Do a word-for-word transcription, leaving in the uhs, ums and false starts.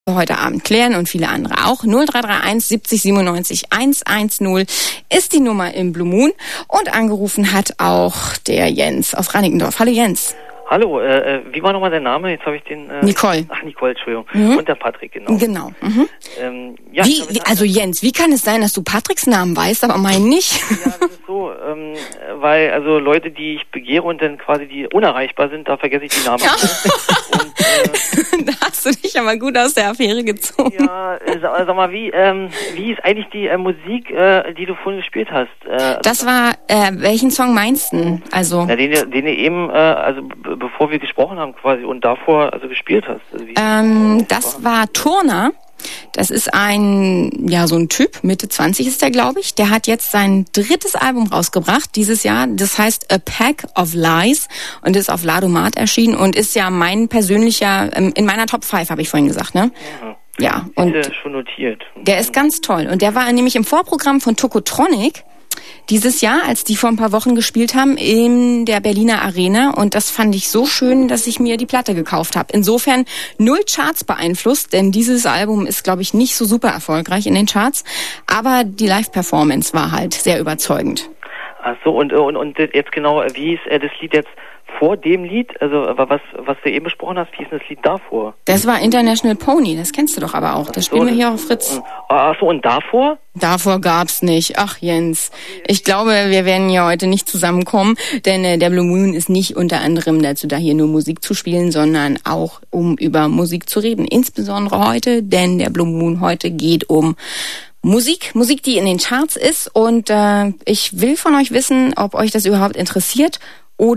heute Abend klären und viele andere auch. null drei drei eins siebzig siebenundneunzig hundertzehn ist die Nummer im Blue Moon und angerufen hat auch der Jens aus Reinickendorf. Hallo Jens. Hallo, äh, wie war nochmal der Name? Jetzt habe ich den... Äh, Nicole. Ach, Nicole, Entschuldigung. Mhm. Und der Patrick, genau. Genau. Mhm. Ähm, ja, wie, wie, also Jens, wie kann es sein, dass du Patricks Namen weißt, aber meinen nicht? Ja, das ist so, ähm, weil also Leute, die ich begehre und dann quasi die unerreichbar sind, da vergesse ich die Namen. Ja. Und, äh, da hast du dich aber gut aus der Affäre gezogen. Ja, äh, sag, sag mal, wie, ähm, wie ist eigentlich die äh, Musik, äh, die du vorhin gespielt hast? Äh, das war, äh, welchen Song meinst du? Also, ja, den, den du eben, äh, also b- bevor wir gesprochen haben quasi und davor also gespielt hast. Also wie, ähm, das war Turner. Das ist ein, ja, so ein Typ, Mitte zwanzig ist der, glaube ich. Der hat jetzt sein drittes Album rausgebracht dieses Jahr. Das heißt A Pack of Lies und ist auf Ladomat erschienen und ist ja mein persönlicher, in meiner Top fünf, habe ich vorhin gesagt, ne? Mhm. Ja. Und ist ja schon notiert. Der ist ganz toll. Und der war nämlich im Vorprogramm von Tokotronic dieses Jahr, als die vor ein paar Wochen gespielt haben, in der Berliner Arena. Und das fand ich so schön, dass ich mir die Platte gekauft habe. Insofern null Charts beeinflusst, denn dieses Album ist, glaube ich, nicht so super erfolgreich in den Charts. Aber die Live-Performance war halt sehr überzeugend. Ach so, und, und, und jetzt genau, wie ist äh, das Lied jetzt vor dem Lied? Also was, was du eben besprochen hast, wie ist das Lied davor? Das war International Pony, das kennst du doch aber auch. Das spielen wir hier auf Fritz. Ach so, und davor? Davor gab's nicht. Ach Jens, ich glaube, wir werden ja heute nicht zusammenkommen, denn äh, der Blue Moon ist nicht unter anderem dazu da, hier nur Musik zu spielen, sondern auch um über Musik zu reden. Insbesondere heute, denn der Blue Moon heute geht um Musik, Musik, die in den Charts ist, und äh, ich will von euch wissen, ob euch das überhaupt interessiert.